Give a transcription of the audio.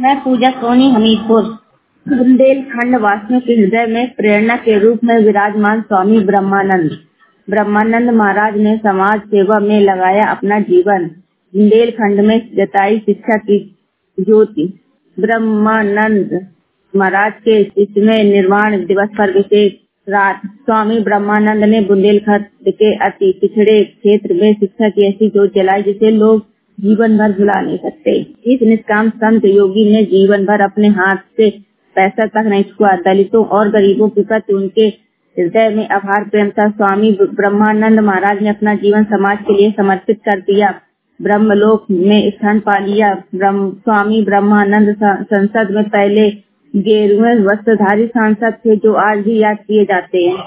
मैं पूजा सोनी हमीरपुर। बुंदेलखंड वासियों के हृदय में प्रेरणा के रूप में विराजमान स्वामी ब्रह्मानंद महाराज ने समाज सेवा में लगाया अपना जीवन। बुंदेलखंड में जताई शिक्षा की ज्योति। ब्रह्मानंद महाराज के इसमें निर्वाण दिवस पर विशेष रात स्वामी ब्रह्मानंद ने बुंदेलखंड के अति पिछड़े क्षेत्र में शिक्षा की ऐसी ज्योत जलाई जिसे लोग जीवन भर भुला नहीं सकते। इस निष्काम संत योगी ने जीवन भर अपने हाथ से पैसा तक नहीं छुआ। दलितों और गरीबों के प्रति उनके हृदय में अपार प्रेम था। स्वामी ब्रह्मानंद महाराज ने अपना जीवन समाज के लिए समर्पित कर दिया। ब्रह्मलोक में स्थान पा लिया। स्वामी ब्रह्मानंद संसद में पहले गेरुए वस्त्रधारी सांसद थे जो आज भी याद किए जाते हैं।